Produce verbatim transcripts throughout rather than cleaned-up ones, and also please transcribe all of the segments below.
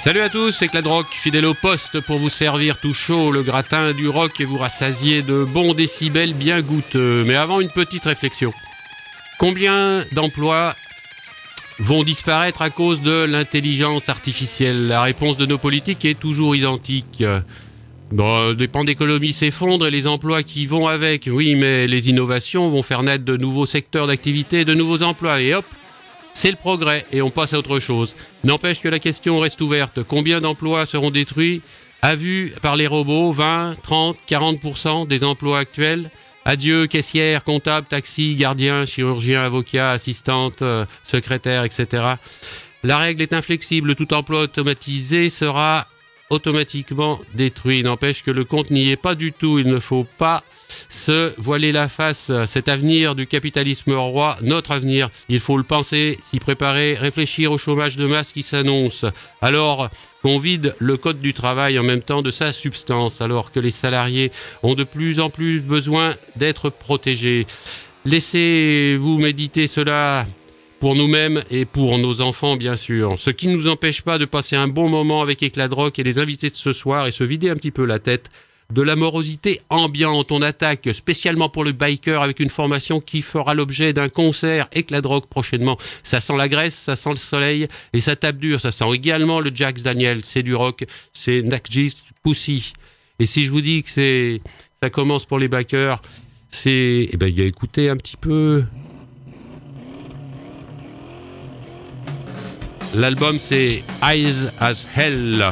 Salut à tous, c'est Clad Rock, fidèle au poste pour vous servir tout chaud le gratin du rock et vous rassasier de bons décibels bien goûteux. Mais avant, une petite réflexion. Combien d'emplois vont disparaître à cause de l'intelligence artificielle? La réponse de nos politiques est toujours identique. Bon, les pans d'économie s'effondrent et les emplois qui vont avec. Oui, mais les innovations vont faire naître de nouveaux secteurs d'activité, de nouveaux emplois. Et hop, c'est le progrès et on passe à autre chose. N'empêche que la question reste ouverte. Combien d'emplois seront détruits à vue par les robots? vingt, trente, quarante pour cent des emplois actuels? Adieu caissière, comptable, taxi, gardien, chirurgien, avocat, assistante, euh, secrétaire, et cetera. La règle est inflexible. Tout emploi automatisé sera automatiquement détruit. N'empêche que le compte n'y est pas du tout. Il ne faut pas se voiler la face. Cet avenir du capitalisme roi, notre avenir, il faut le penser, s'y préparer, réfléchir au chômage de masse qui s'annonce. Alors qu'on vide le code du travail en même temps de sa substance, alors que les salariés ont de plus en plus besoin d'être protégés. Laissez-vous méditer cela pour nous-mêmes et pour nos enfants, bien sûr. Ce qui ne nous empêche pas de passer un bon moment avec Éclat de Rock et les invités de ce soir et se vider un petit peu la tête de la morosité ambiante. On attaque spécialement pour le biker avec une formation qui fera l'objet d'un concert Éclat de Rock prochainement. Ça sent la graisse, ça sent le soleil et ça tape dur. Ça sent également le Jack Daniel. C'est du rock, c'est Najee Pussy. Et si je vous dis que c'est, ça commence pour les bikers, c'est, eh ben, il y a écouté un petit peu. L'album c'est Eyes as Hell.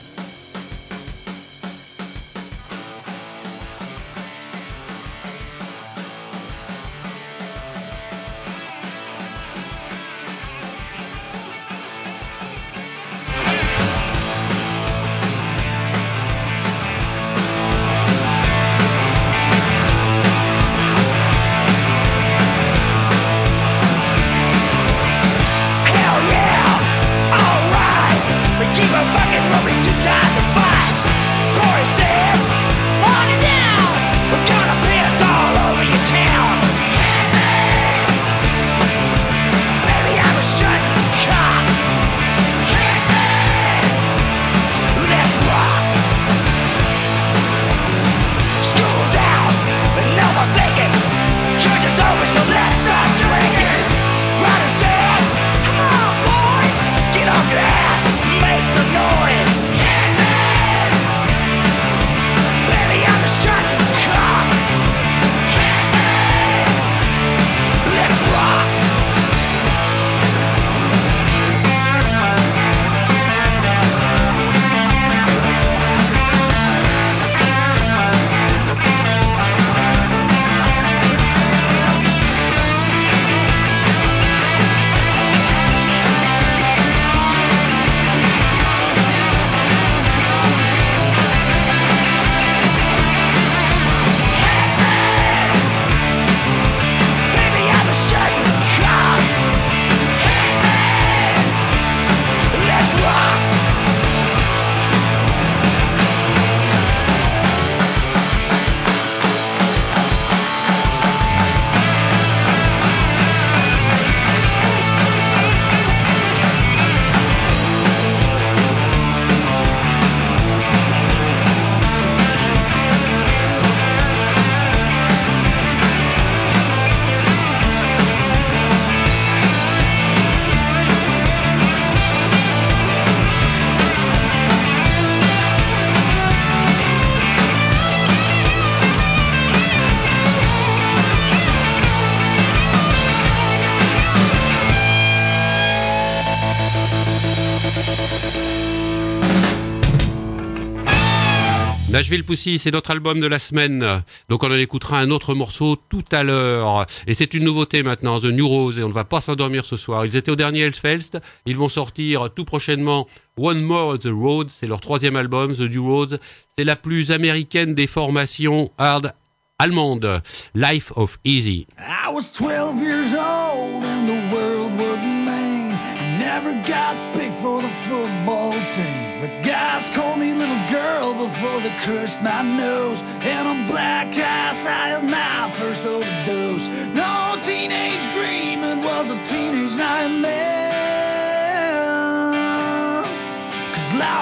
Nashville Pussy, c'est notre album de la semaine. Donc on en écoutera un autre morceau tout à l'heure. Et c'est une nouveauté maintenant, The New Rose. Et on ne va pas s'endormir ce soir. Ils étaient au dernier Hellfest. Ils vont sortir tout prochainement One More The Road. C'est leur troisième album, The New Rose. C'est la plus américaine des formations hard allemandes. Life of Easy. I was twelve years old and the world was a man. I never got picked for the football team. The guys called me little girl before they crushed my nose. And on black ice I had my first overdose. No teenage dream, it was a teenage nightmare. 'Cause life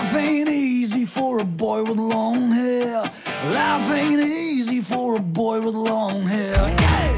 boy with long hair. Life ain't easy for a boy with long hair. Yeah.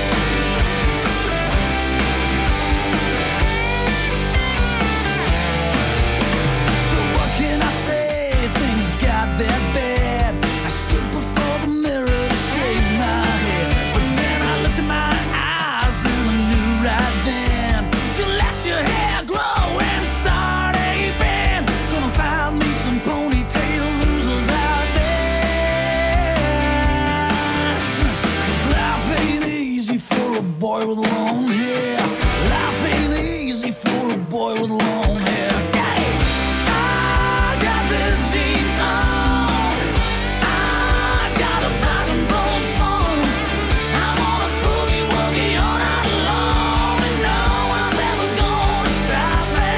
So what can I say? Things got that bad. I stood before the mirror to shave my head, but then I looked in my eyes and I knew right then, you let your hair grow and start a band. Gonna find me some ponytail losers out there, 'cause life ain't easy for a boy with long hair. Life ain't easy for a boy with long hair. Yeah. I got ripped jeans on, I got a rock and roll song, I'm on a boogie woogie all night long, and no one's ever gonna stop me.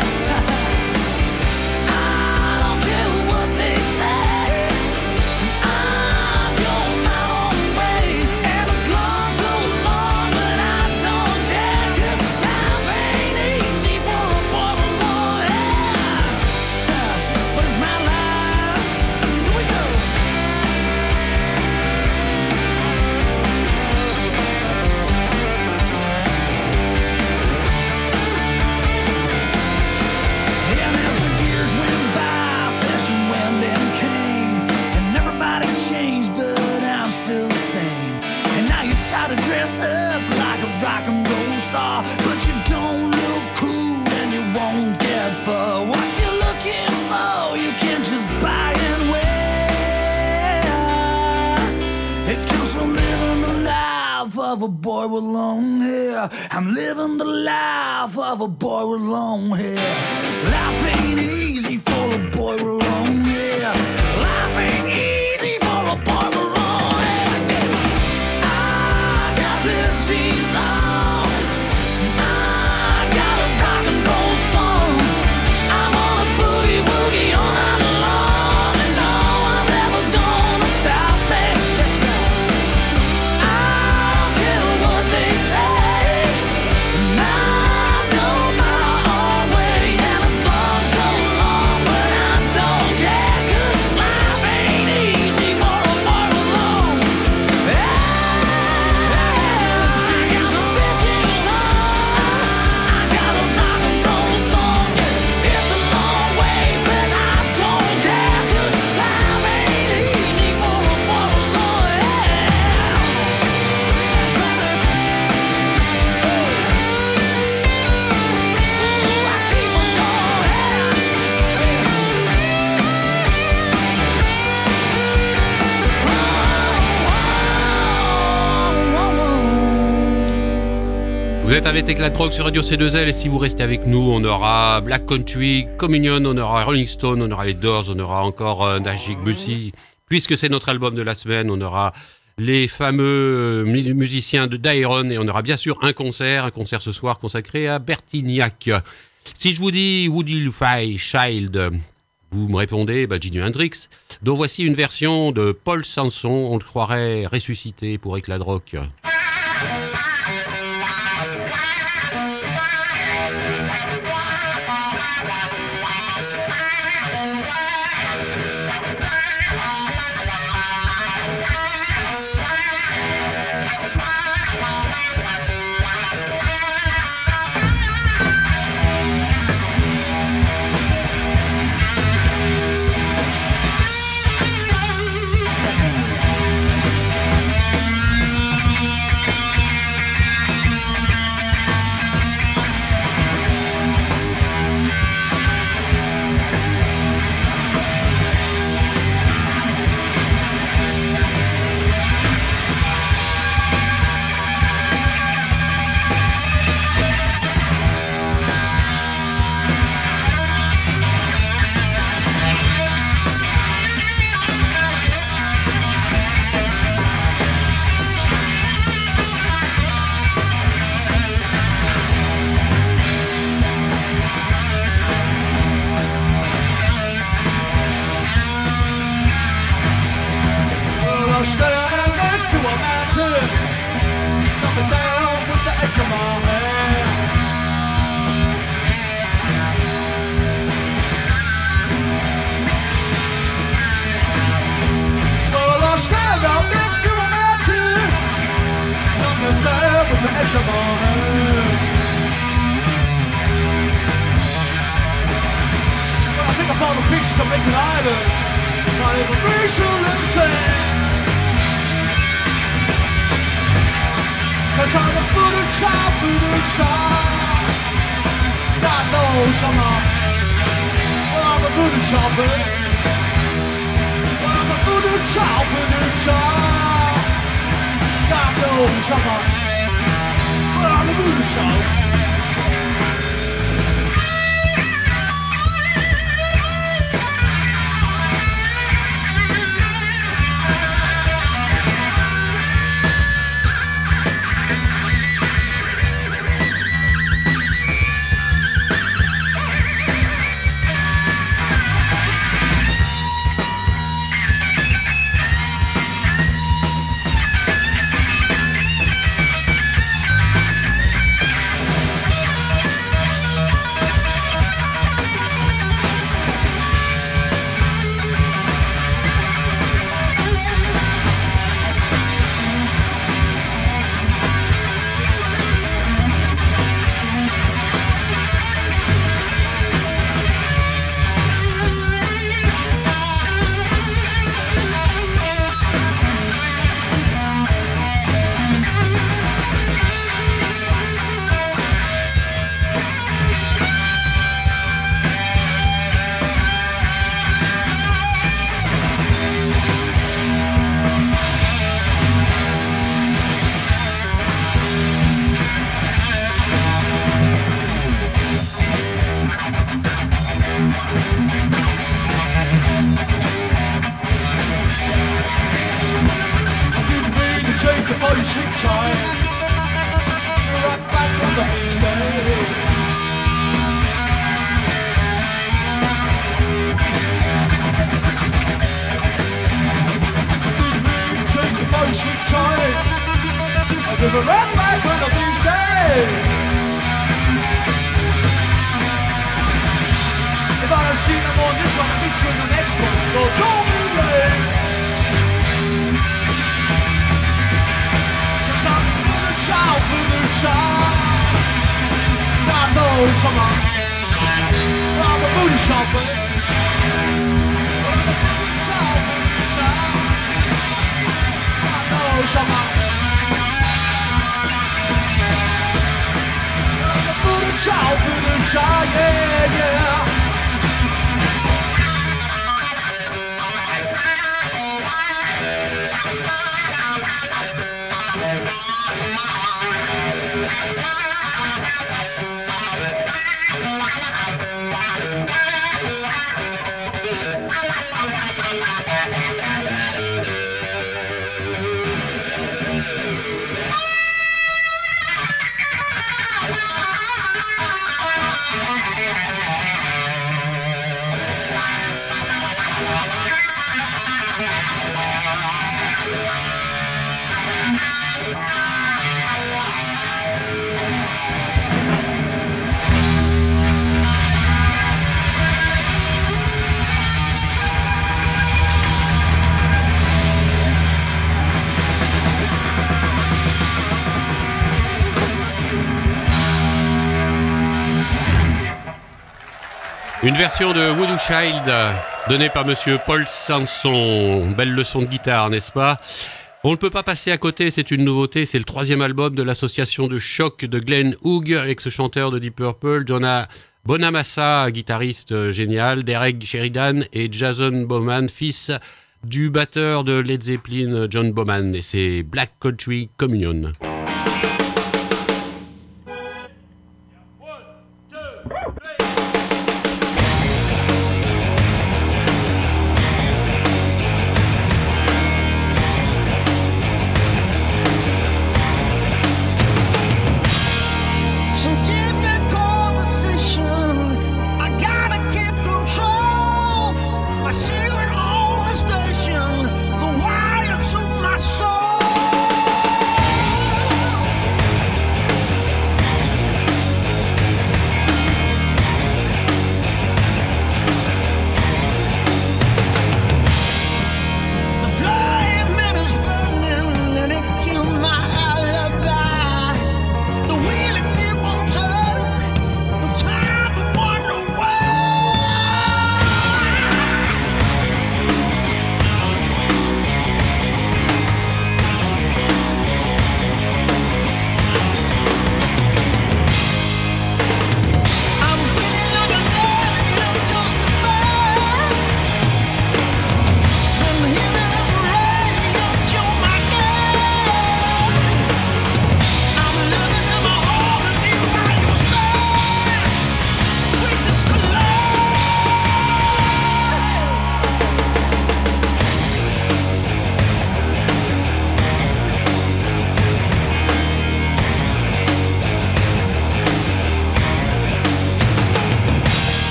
I don't care what they say, I'm going my own way, and it's long, so long, but I don't care, 'cause life ain't easy for a boy with long hair. But it's my life, here we go. And as the years went by, fashion went and came, and everybody changed, but I'm still the same. And now you try to dress up like a rock and roll star, but you don't look cool and you won't get far. What you looking for, you can't just buy and wear. It comes from living the life of a boy with long hair. I'm living the life of a boy with long hair. Life ain't easy for a boy with long hair. Life ain't easy for a boy with long hair. I got ripped jeans on, I got a rock and roll song, I'm on a boogie woogie all night long, and no one's ever gonna stop me. That's right. I don't care what they say, and I go my own way, and it's long, so long, but I don't care, 'cause life ain't easy for a boy with long hair. I got some big jeans on, I got a rock and roll song, it's a long way, but I don't care, 'cause life ain't easy for a boy with long hair. That's right. Ooh, I keep my long hair. Vous êtes avec Éclat de Rock sur Radio C deux L, et si vous restez avec nous, on aura Black Country, Communion, on aura Rolling Stone, on aura les Doors, on aura encore euh, Najib Bussi. Puisque c'est notre album de la semaine, on aura les fameux euh, mus- musiciens de Dairon, et on aura bien sûr un concert, un concert ce soir consacré à Bertignac. Si je vous dis Woody Five Child, vous me répondez bah, Jimi Hendrix. Donc voici une version de Paul Sanson, on le croirait ressuscité pour Éclat de Rock. to make an island, not even visually sad. Cause I'm a voodoo child, voodoo child. God knows I'm a, well, I'm a voodoo child, baby. Well, I'm a voodoo child, voodoo child. God knows I'm a, well, I'm a voodoo child. Une version de Voodoo Child donnée par monsieur Paul Sanson. Belle leçon de guitare, n'est-ce pas? On ne peut pas passer à côté, c'est une nouveauté, c'est le troisième album de l'association de choc de Glenn Hughes avec ce chanteur de Deep Purple, Jonah Bonamassa, guitariste génial, Derek Sheridan et Jason Bowman, fils du batteur de Led Zeppelin, John Bowman, et c'est Black Country Communion. Station, the wire to my soul.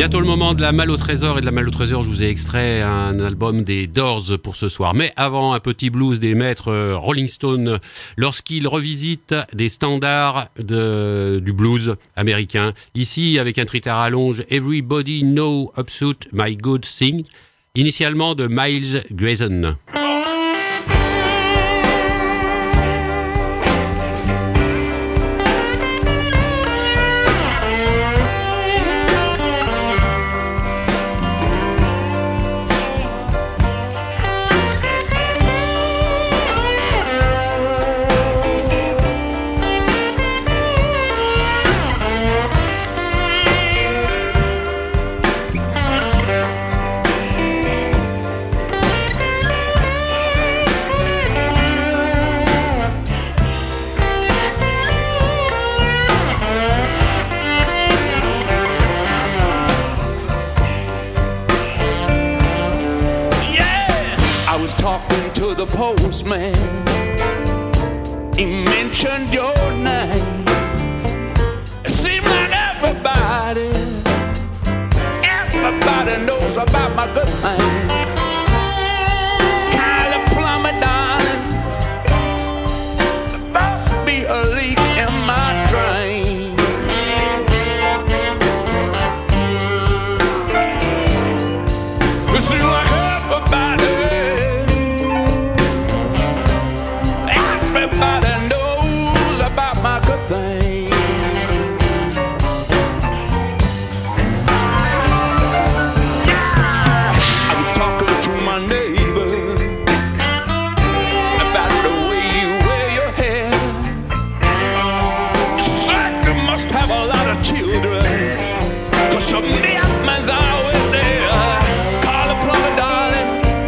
Bientôt le moment de la Malle au Trésor, et de la Malle au Trésor, je vous ai extrait un album des Doors pour ce soir. Mais avant, un petit blues des maîtres Rolling Stone, lorsqu'ils revisitent des standards de, du blues américain. Ici, avec un tritard à rallonge, Everybody Know Upsuit My Good Thing, initialement de Miles Grayson. Postman, he mentioned your name. It seemed like everybody, everybody knows about my good thing. Kylie Plummer, darling, there must be a leak in my drain. It seems like everybody, everybody knows about my good thing. Yeah, I was talking to my neighbor about the way you wear your hair. You certainly must have a lot of children, 'cause some man's always there. Call a plumber, darling.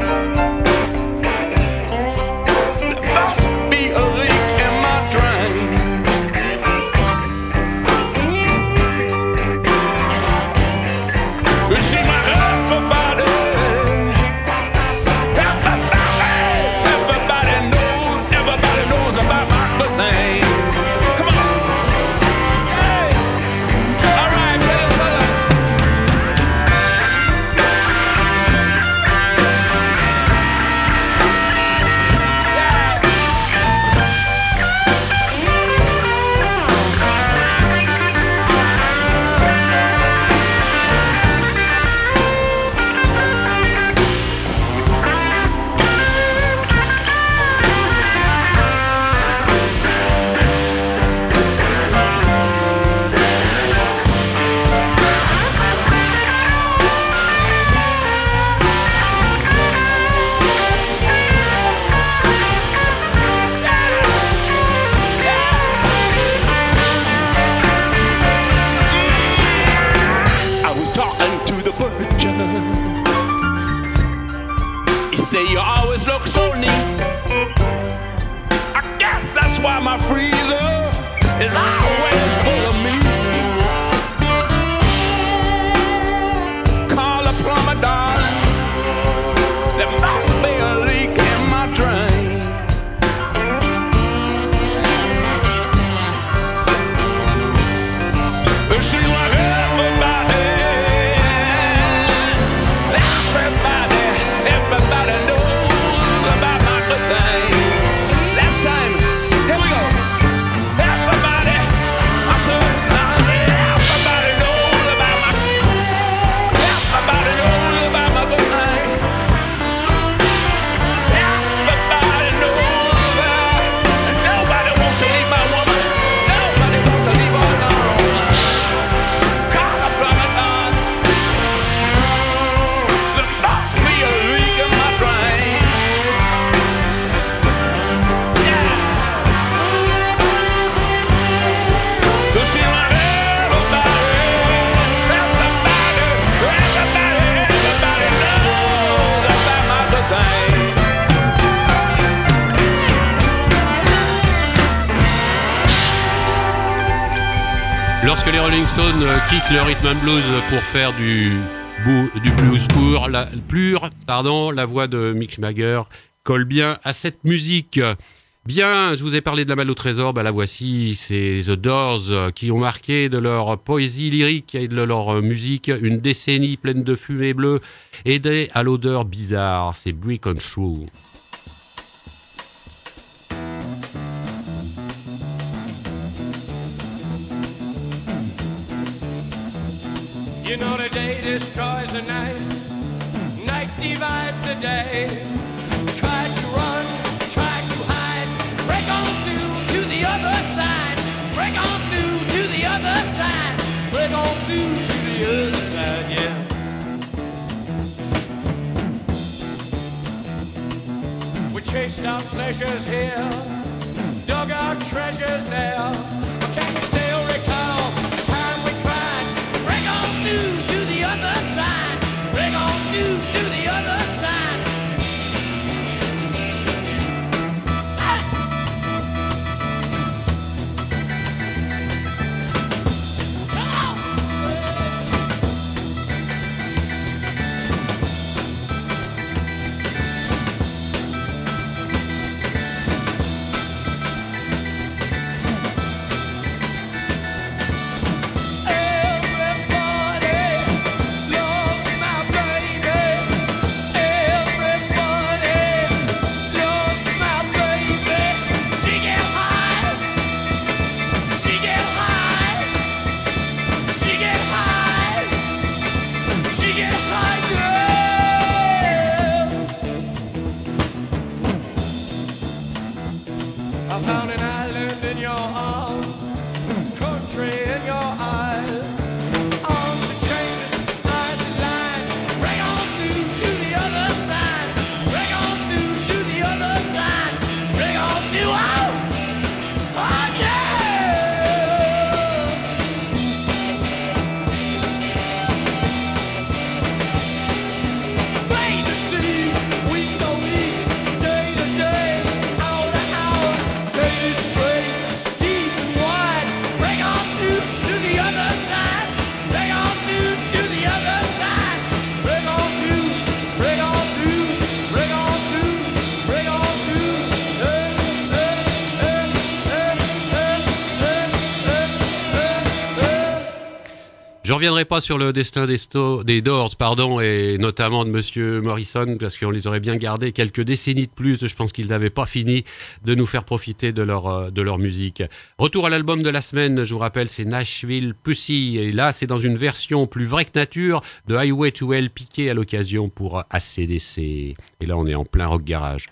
Lorsque les Rolling Stones quittent le rhythm and blues pour faire du, du blues pur, la, pur, pardon, la voix de Mick Jagger colle bien à cette musique. Bien, je vous ai parlé de la Malle au trésor, bah la voici, c'est The Doors qui ont marqué de leur poésie lyrique et de leur musique une décennie pleine de fumée bleue aidée à l'odeur bizarre, c'est Brick on Through. You know the day destroys the night, night divides the day. Try to run, try to hide, break on through to the other side, break on through to the other side, break on through to the other side, yeah. We chased our pleasures here, dug our treasures there, but can you still recall the time we cried? Break on through to the other side, break on through to the other side. I found an island in your arms, country in your eyes, arms and chains, eyes and line. Break on through to the other side, break on through to the other side, break on through, oh, oh yeah! Plain to see, week to week, day to day, hour to hour. Day is straight, deep and wide. Break on through to the other side. Break on through to the other side. Break on through, break on through, break on through, break on through. Hey, hey, hey, hey, hey, hey, hey, hey, hey. Je reviendrai pas sur le destin des, sto- des Doors, pardon, et notamment de Monsieur Morrison, parce qu'on les aurait bien gardés quelques décennies de plus. Je pense qu'ils n'avaient pas fini de nous faire profiter de leur, euh, de leur musique. Retour à l'album de la semaine, je vous rappelle, c'est Nashville Pussy. Et là, c'est dans une version plus vraie que nature de Highway to Hell, piqué à l'occasion pour A C D C. Et là, on est en plein rock garage.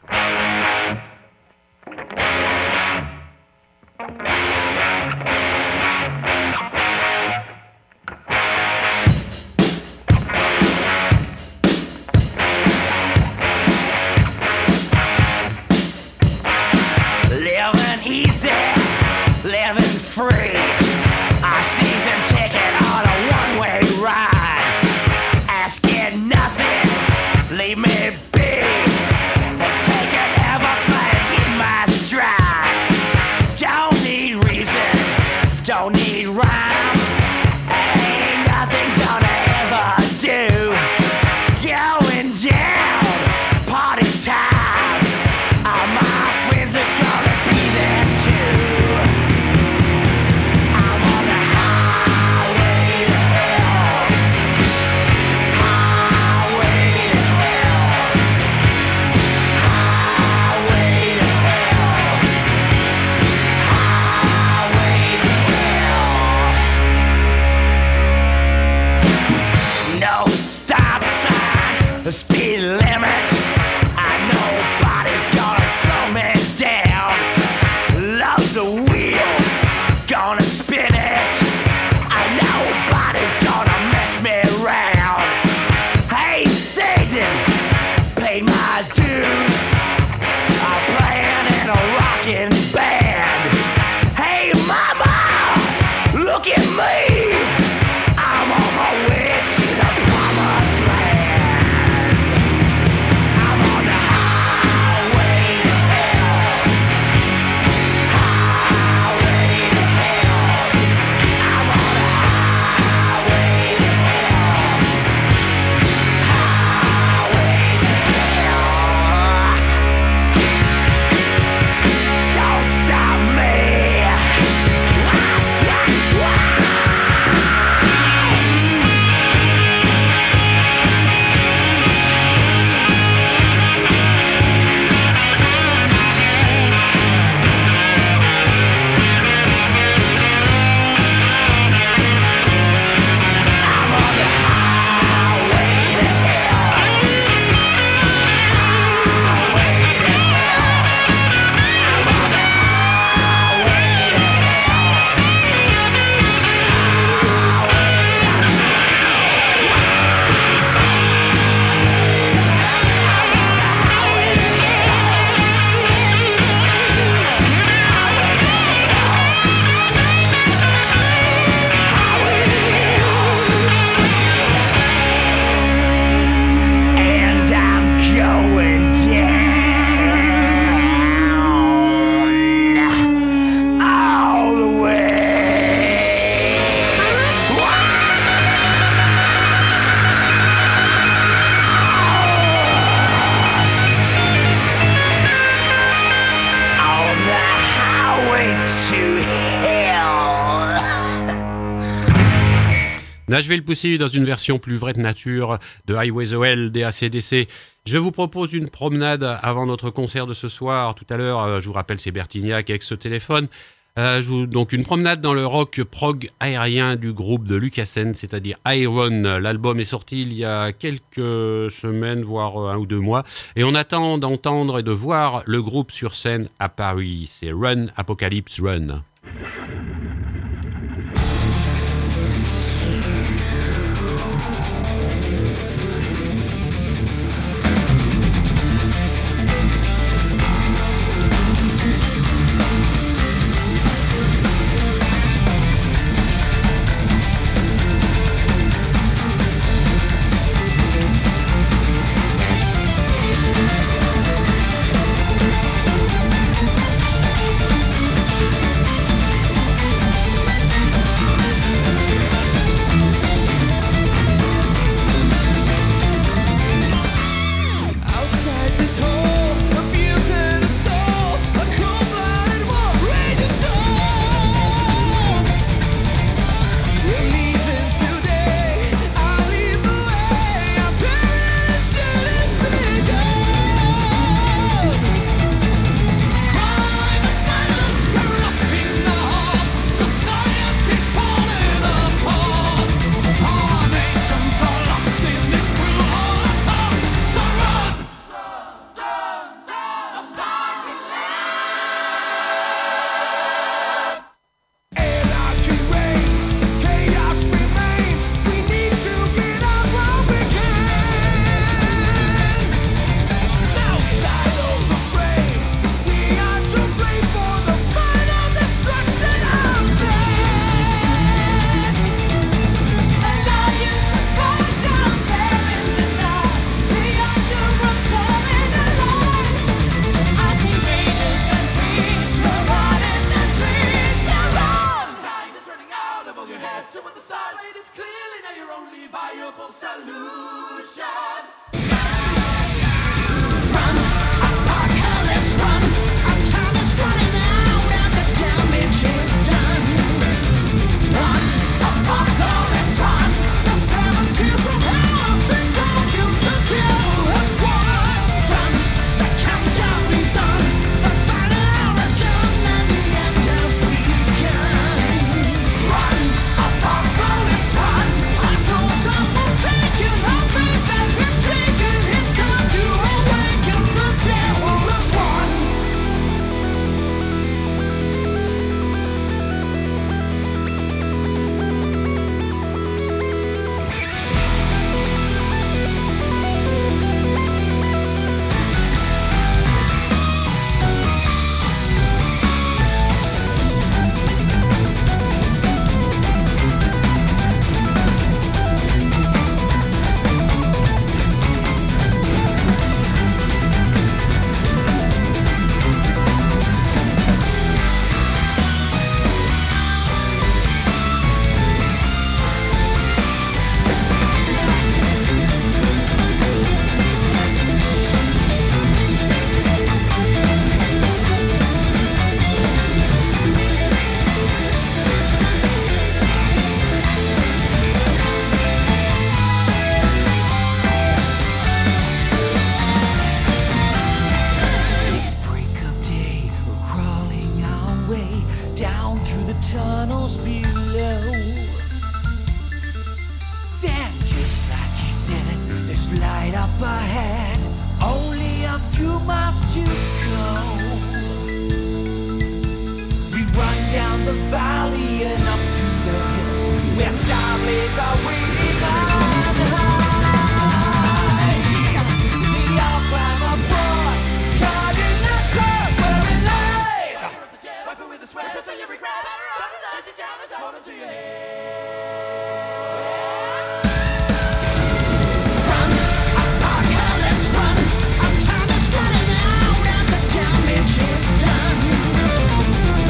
Living easy, living free. Our season ticket on a one-way ride. Asking nothing, leave me be. Taking everything in my stride. Don't need reason, don't need rhyme. Ain't nothing gonna ever do. Going down, party time. All my friends are gonna be there too. I'm on the highway to hell. Highway to hell. Highway to hell. Highway to hell. No stop sign, the speed limit. I know nobody's gonna slow me down. Love's a wheel, gonna spin it. I know nobody's gonna mess me around. Hey Satan, pay my dues. I'm playing in a rockin' band. Hey mama, look at me. I'm on my way to the promised land. Là, je vais le pousser dans une version plus vraie de nature de Highway the Hell des A C D C. Je vous propose une promenade avant notre concert de ce soir. Tout à l'heure, euh, je vous rappelle, c'est Bertignac avec ce téléphone. Euh, je vous, donc une promenade dans le rock prog aérien du groupe de Lucassen, c'est-à-dire Iron. L'album est sorti il y a quelques semaines, voire un ou deux mois. Et on attend d'entendre et de voir le groupe sur scène à Paris. C'est Run, Apocalypse Run.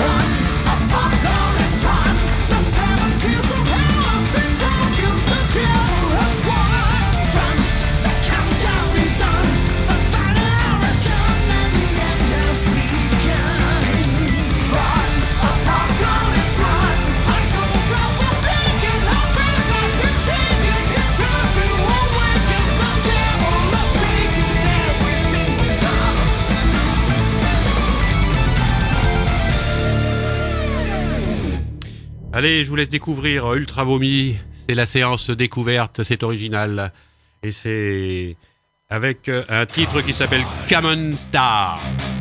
Apocalypse run, the seven tears of hell have been broken to kill. Allez, je vous laisse découvrir Ultra Vomi. C'est la séance découverte, c'est original. Et c'est avec un titre qui s'appelle Common Star.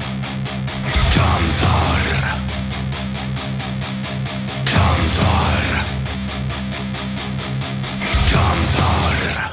Cantar. Cantar. Cantar.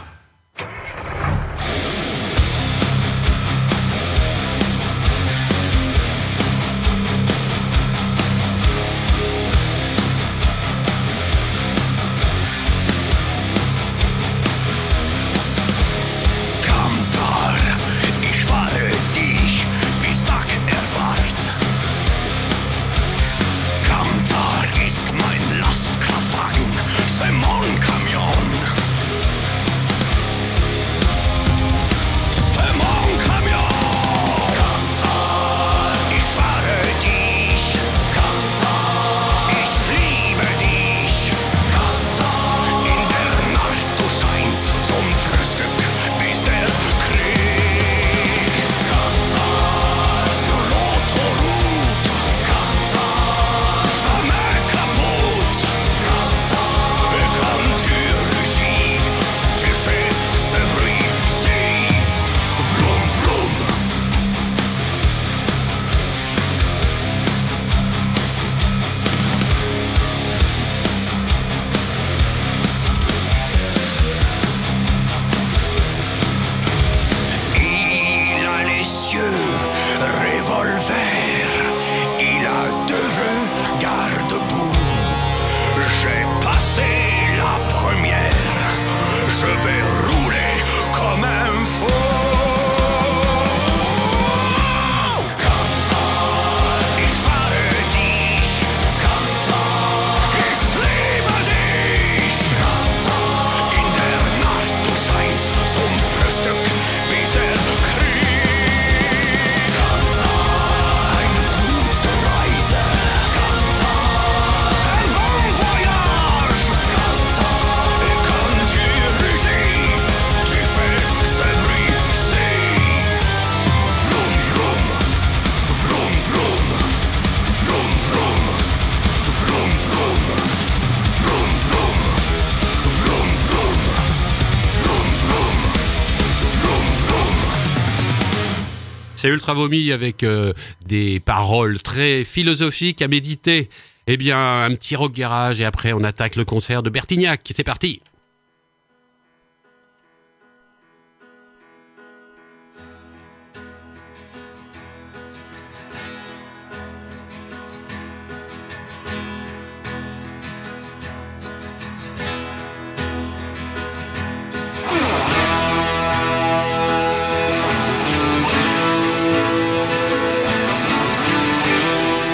C'est Ultra Vomi avec euh, des paroles très philosophiques à méditer. Eh bien, un petit rock garage et après on attaque le concert de Bertignac. C'est parti.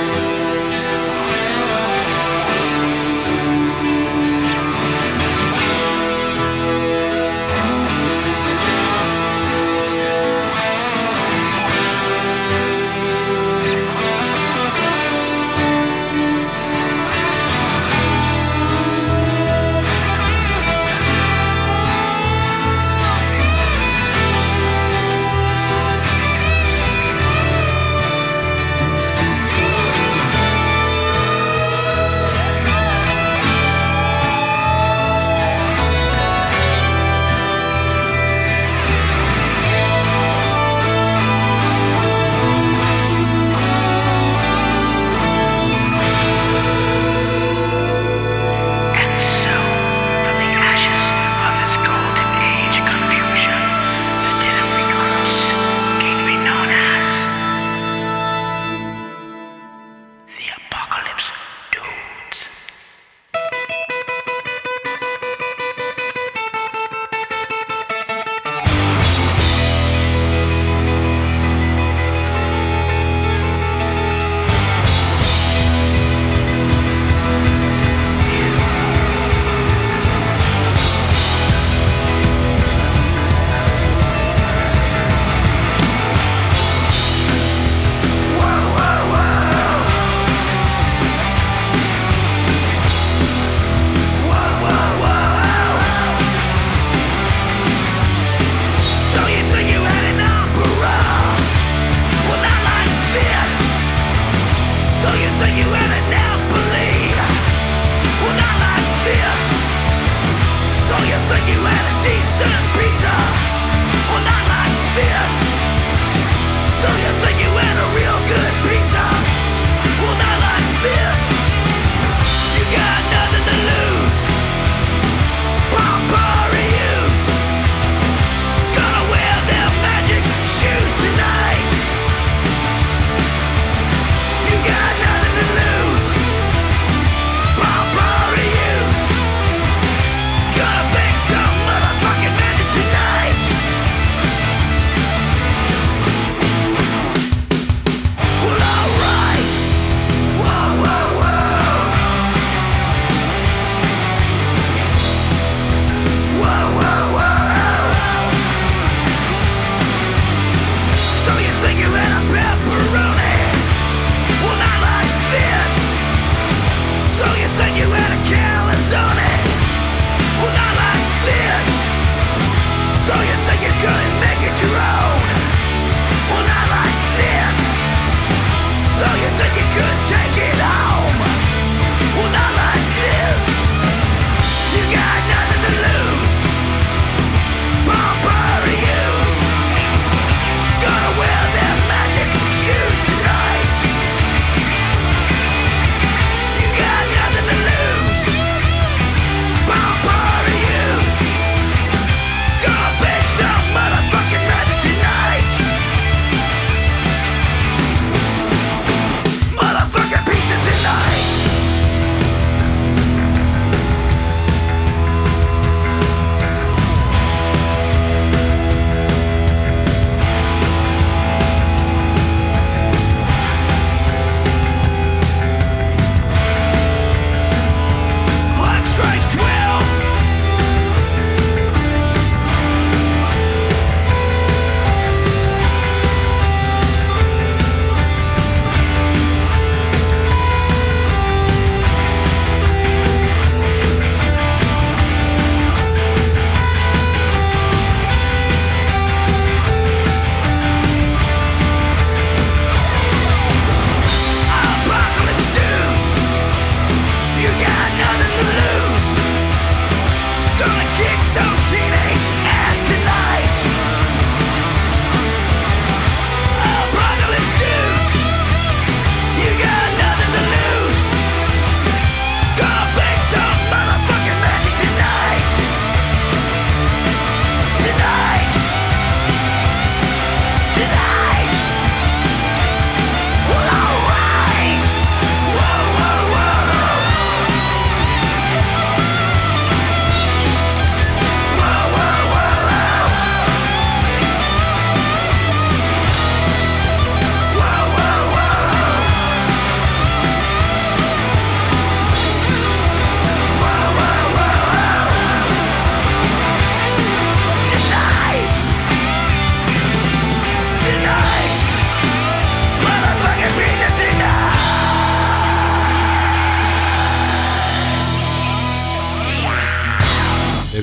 Cantar.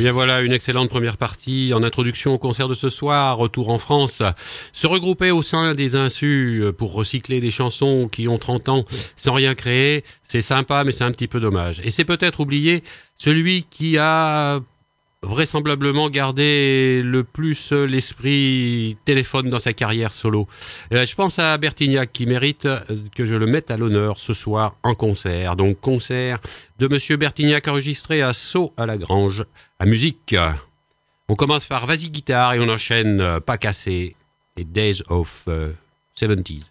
bien voilà, une excellente première partie en introduction au concert de ce soir, retour en France. Se regrouper au sein des Insus pour recycler des chansons qui ont trente ans sans rien créer, c'est sympa mais c'est un petit peu dommage. Et c'est peut-être oublier celui qui a vraisemblablement gardé le plus l'esprit téléphone dans sa carrière solo. Euh, je pense à Bertignac qui mérite que je le mette à l'honneur ce soir en concert. Donc concert de Monsieur Bertignac enregistré à Sceaux à la Grange, à musique. On commence par Vas-y guitare et on enchaîne euh, Pas cassé et Days of euh, seventies.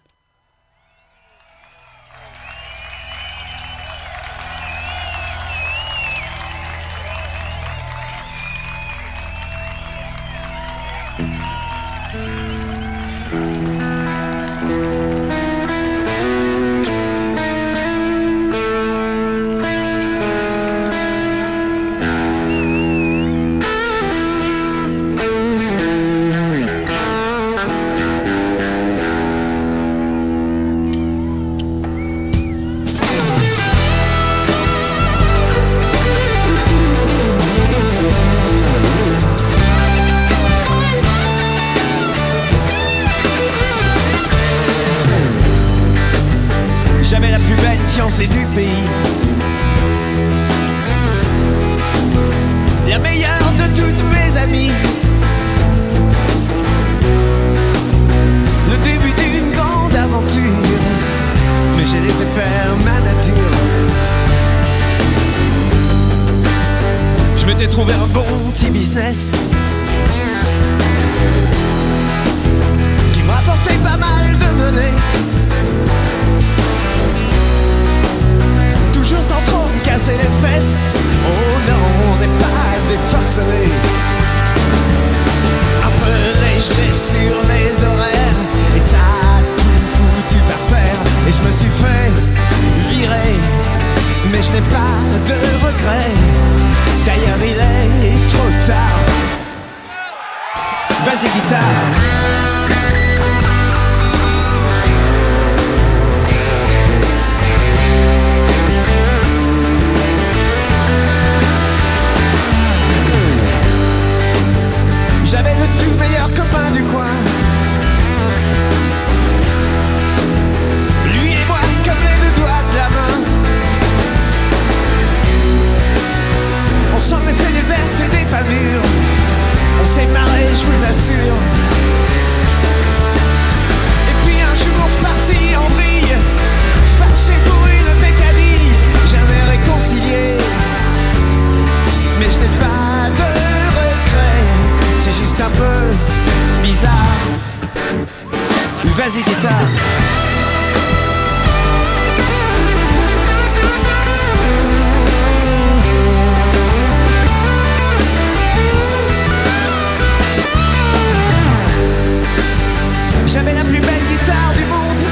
J'avais la plus belle fiancée du pays, la meilleure de toutes mes amies, le début d'une grande aventure, mais j'ai laissé faire ma nature. Je m'étais trouvé un bon petit business qui me rapportait pas mal de monnaie, toujours sans trop me casser les fesses. Oh non, on n'est pas des forcenés. Un peu léger sur les horaires, et ça a tout foutu par terre. Et je me suis fait virer, mais je n'ai pas de regrets. D'ailleurs il est trop tard. Vas-y guitare. J'avais le tout meilleur copain du coin, lui et moi comme les deux doigts de la main. On s'en est fait des vertes et des pas mûres, on s'est marré, je vous assure. Et puis un jour parti en vrille, fâché pour une bécadille, jamais réconcilié, mais je n'ai pas de regret. C'est juste un peu bizarre. Vas-y guitare. J'avais la plus belle guitare du monde,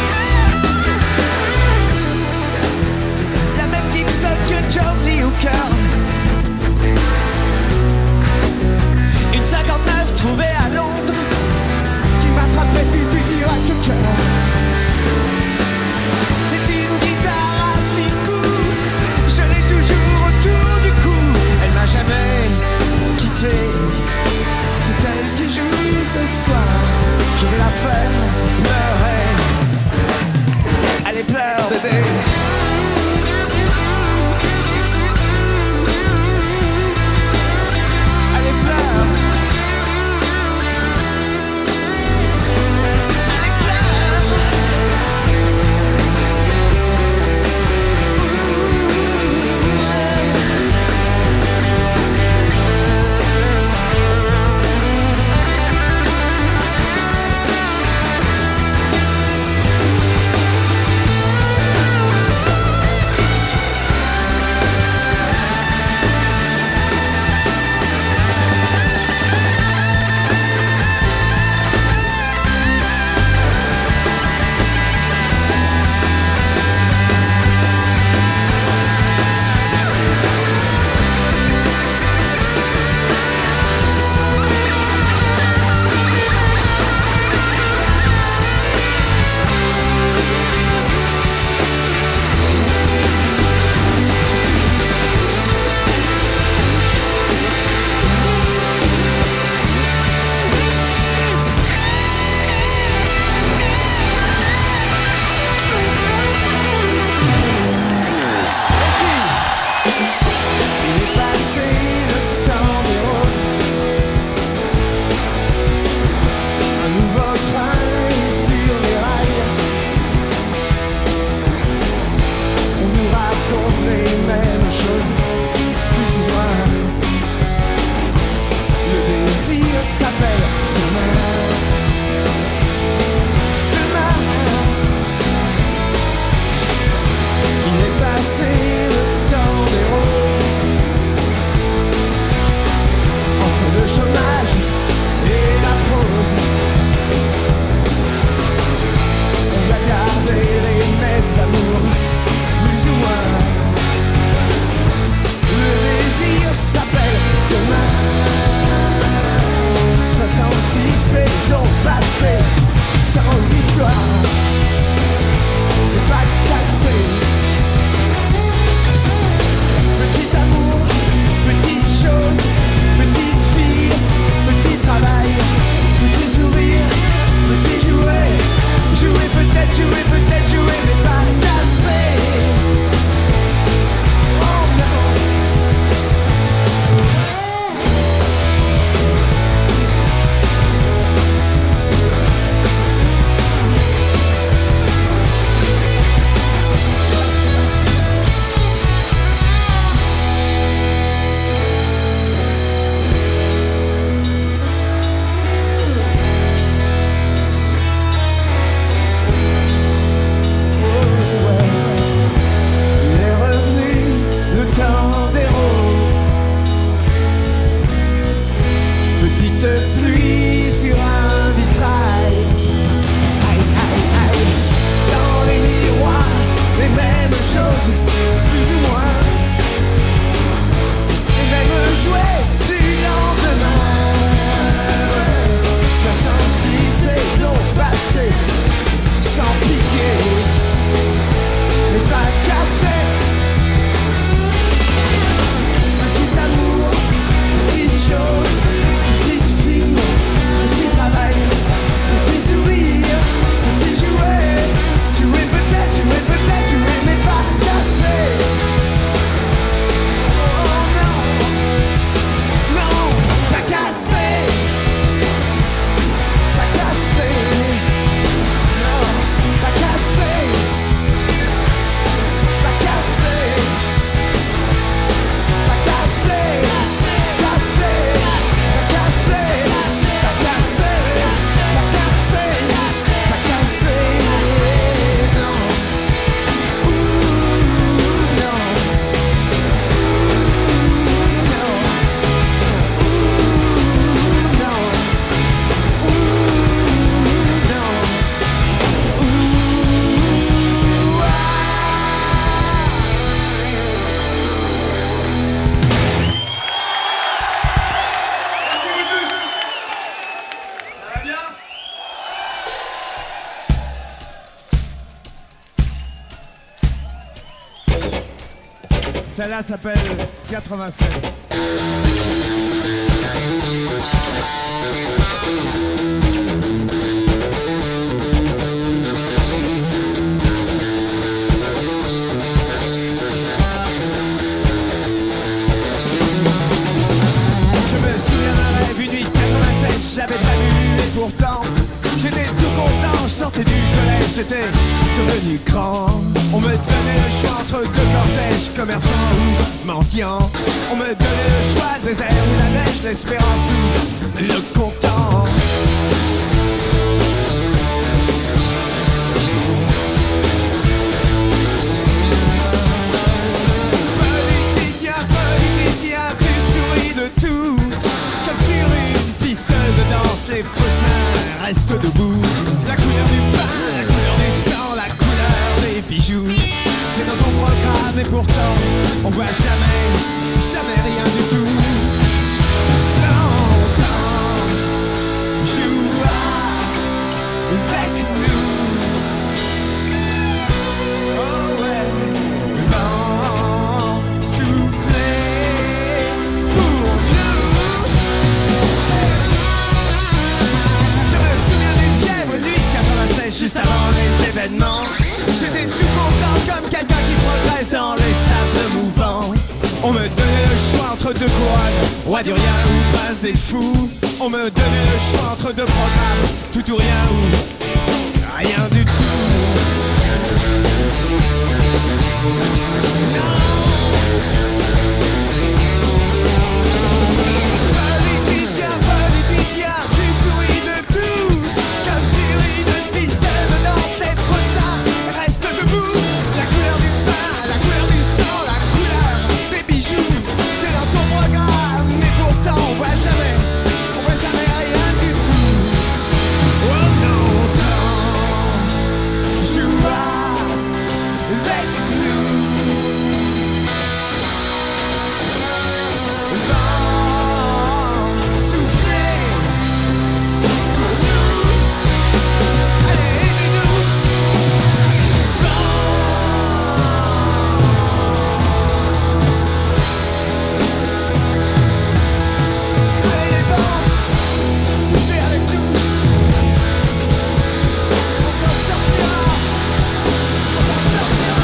la même Gibson que Johnny Hooker, une cinquante-neuf trouvée à Londres qui m'attrapait plus dur à tout cœur. C'est une guitare à six coups, je l'ai toujours autour du cou. Elle m'a jamais quitté, c'est elle qui joue ce soir. Je vais la faire pleurer. Allez pleure bébé. Celle-là s'appelle quatre-vingt-seize. Je me souviens d'un rêve, une nuit de quatre-vingt-seize, j'avais pas vu et pourtant j'étais tout content, je sortais du collège, j'étais devenu grand. On me donnait le choix entre deux cortèges, commerçants ou mendiants. On me donnait le choix, le désert ou la neige, l'espérance ou le content. Politicien, politicien, tu souris de tout. Comme sur une piste de danse, les faux restent debout. La couleur du pain, la couleur du sang, la couleur des bijoux. C'est dans ton programme et pourtant on voit jamais, jamais rien du tout. Longtemps, joue avec nous. Oh ouais, vent souffler pour nous. Je me souviens d'une fièvre nuit quatre-vingt-seize, juste avant les événements. J'étais tout content comme quelqu'un qui progresse dans les sables mouvants. On me donnait le choix entre deux couronnes, roi du rien ou prince des fous. On me donnait le choix entre deux programmes, tout ou rien ou rien du tout. Non. Politicien, politicien, tu souris de tout. Comme sur une piste de danse, les faux restent debout. La couleur du pain, la couleur du sang, la couleur des bijoux. C'est dans ton programme, mais pourtant on voit jamais, on voit jamais rien du tout. Oh non, non, joue avec nous. Vent souffler pour nous. Allez, aidez-nous. Allez les vents, soufflez avec nous. On s'en sortira, on s'en sortira.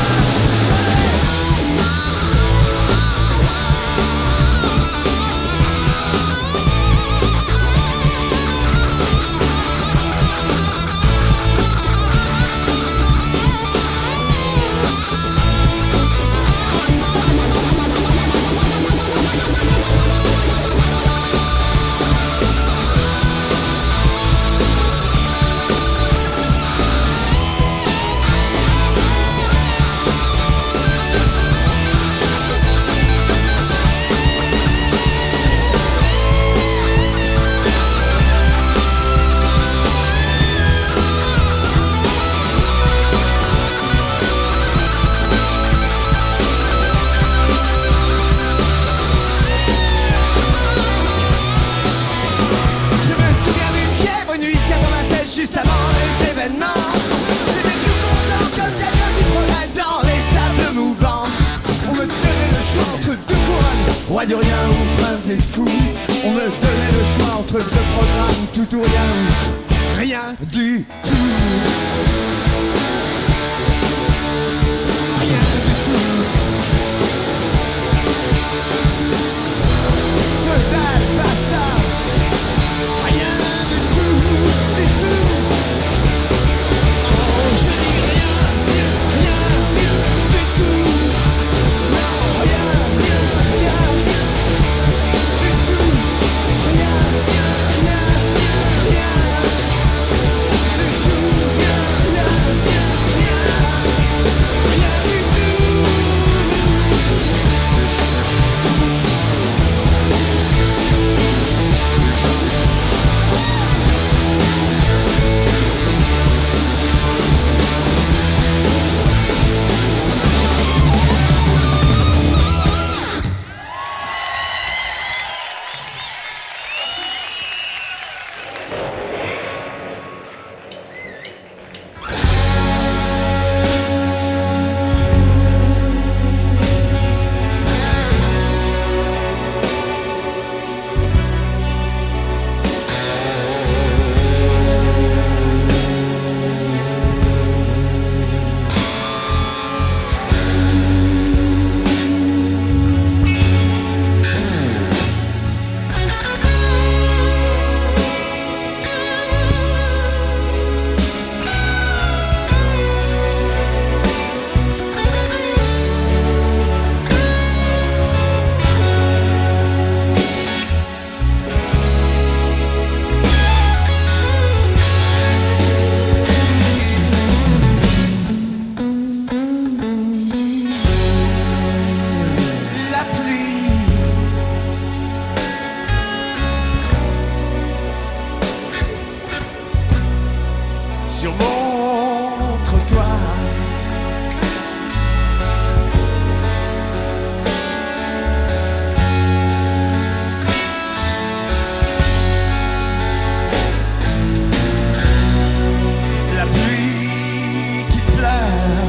Je me souviens d'une fièvre nuit quatre-vingt-seize, juste avant les événements. J'étais tout content comme quelqu'un qui progresse dans les sables mouvants. On me donnait le choix entre deux couronnes, roi du rien ou prince des fous. On me donnait le choix entre deux programmes, tout ou rien ou rien du tout. Rien du tout. Total pas ça. Rien du tout, du tout. Oh, je dis rien, rien, rien du tout. Non, rien, rien, rien, rien du tout. Rien, rien, rien, rien, rien du tout. Rien, rien, rien, rien, rien du tout. sur mon trottoir. La pluie qui pleure,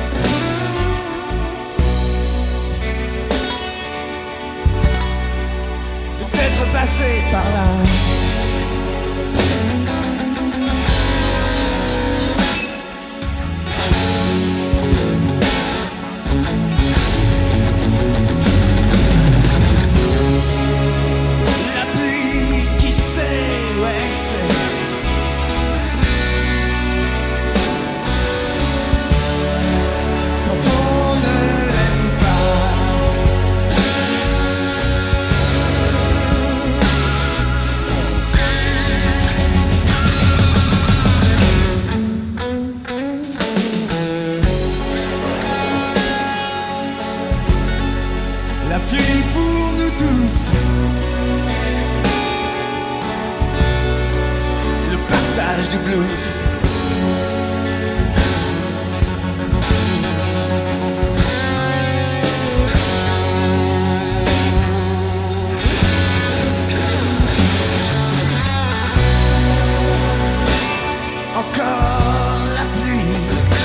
d'être passé par là. La pluie qui sait, ouais, c'est quand on ne l'aime pas. La pluie pour nous tous, le partage du blues. Encore la pluie.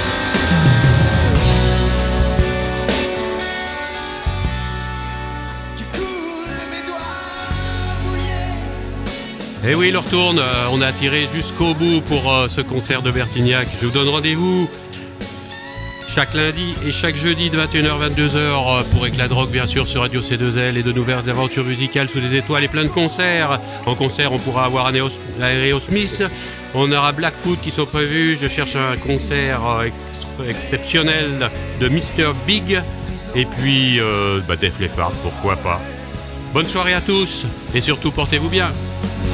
Qui coule de mes doigts mouillés. Et oui, il retourne. Euh, on a tiré jusqu'au bout pour euh, ce concert de Bertignac. Je vous donne rendez-vous chaque lundi et chaque jeudi de vingt et une heures à vingt-deux heures euh, pour Éclat de Rock, bien sûr, sur Radio C deux L, et de nouvelles aventures musicales sous les étoiles et plein de concerts. En concert, on pourra avoir Aerosmith. On aura Blackfoot qui sont prévus. Je cherche un concert euh, ex- exceptionnel de mister Big. Et puis, euh, bah, Def Leppard, pourquoi pas. Bonne soirée à tous et surtout, portez-vous bien.